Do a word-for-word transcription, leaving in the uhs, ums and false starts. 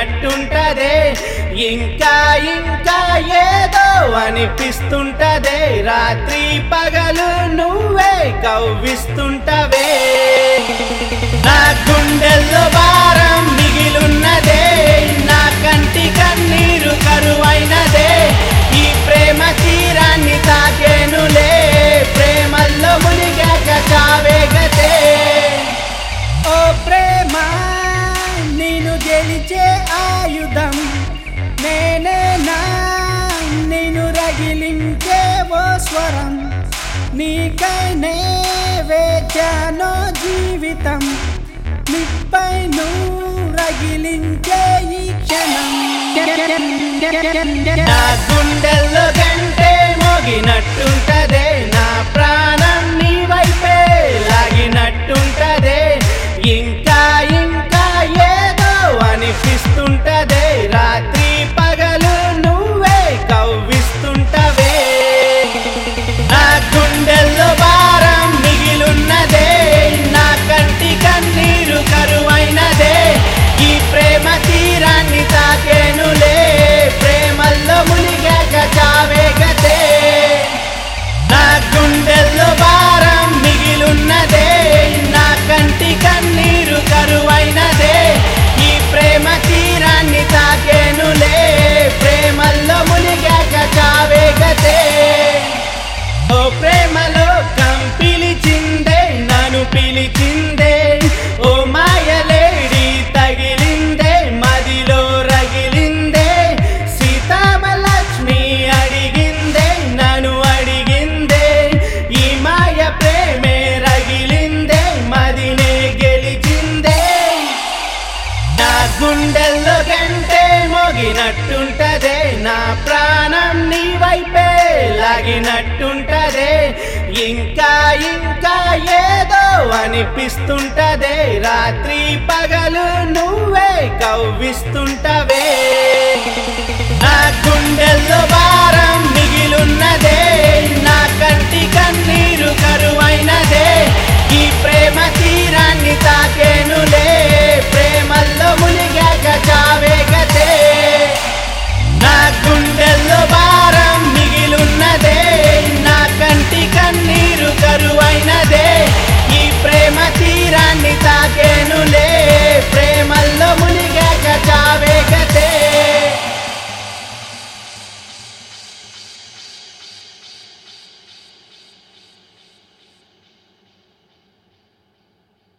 లాగినట్టుంటదే ఇంకా ఇంకా ఏదో అనిపిస్తుంటదే రాత్రి పగలు నువ్వే కవ్విస్తుంటవే నా గుండెల్లో భారం మిగిలున్నదే నా కంటి కన్నీరు కరువైనదే ఈ ప్రేమ తీరాన్ని తాకేనులే ప్రేమల్లో మునిగాక చావేగతే ఓ ప్రేమ నేను గెలిచే ఆయుధం నేనేనా నేను రగిలించే ఓ స్వరం నీకైనే వేచానో జీవితం నీపై నువ్వు రగిలించే ఈ క్షణం నా గుండెల్లో గంటే మోగినట్టుంటదే నా ప్రాణం నీ వైపే లాగినట్టుంటదే ఇంకా ఇంకా ఏదో అనిపిస్తుంటదే రాత్రి పగలు నువ్వే కవ్విస్తుంటవే నా గుండెల్లో భారం మిగిలున్నదే నా కంటి కన్నీరు కరువైనదే ఈ ప్రేమ తీరాన్ని తాకేనులే ప్రేమల్లో మునిగాక చావేగతే నా గుండెల్లో భారం మిగిలున్నదే నా కంటి కన్నీరు కరువైనదే ఈ ప్రేమ తీరాన్ని తాకేనులే ప్రేమల్లో మునిగాక చావేగతే ఓ ప్రేమలో కంపిలిచిందే నన్ను పిలిచిందే ఓ మాయలేడి తగిలిందే మదిలో రగిలిందే సీతామలక్ష్మి అడిగిందే నన్ను అడిగిందే ఈ మాయ ప్రేమే రగిలిందే మదినే గెలిచిందే నా గుండెల్లో గంటే మోగినట్టుంటదే నా ప్రాణం నీ వైపే లాగినట్టుంటదే ఇంకా ఇంకా ఏదో అనిపిస్తుంటదే రాత్రి పగలు నువ్వే కవ్విస్తుంటవే